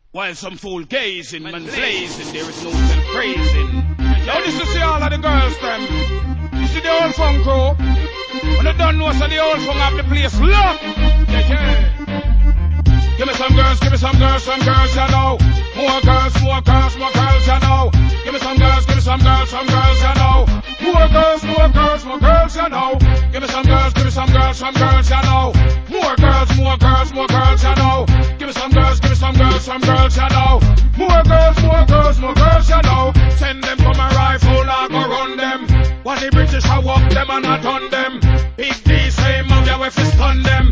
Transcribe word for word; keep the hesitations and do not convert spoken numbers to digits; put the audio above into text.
While some fool gazing, man blazing, there is no self-praising. Now this is see all of the girls them. You see the old funk crew? When they don't know, so the old funk have the place locked. Yeah, yeah. Give me some girls, give me some girls, some girls, you know. More girls, more girls, more girls, you know. Give me some girls, give me some girls, some girls, you know. More girls, more girls, more girls, you know. Give me some girls, give me some girls, some girls, you know. More girls, more girls, more girls, you know. Give me some girls, give me some girls, some girls, you know. More girls, more girls, more girls, you know. Send them for my rifle, I go run them. When the British I walk them and I done them. Big D, same of your way, stun them.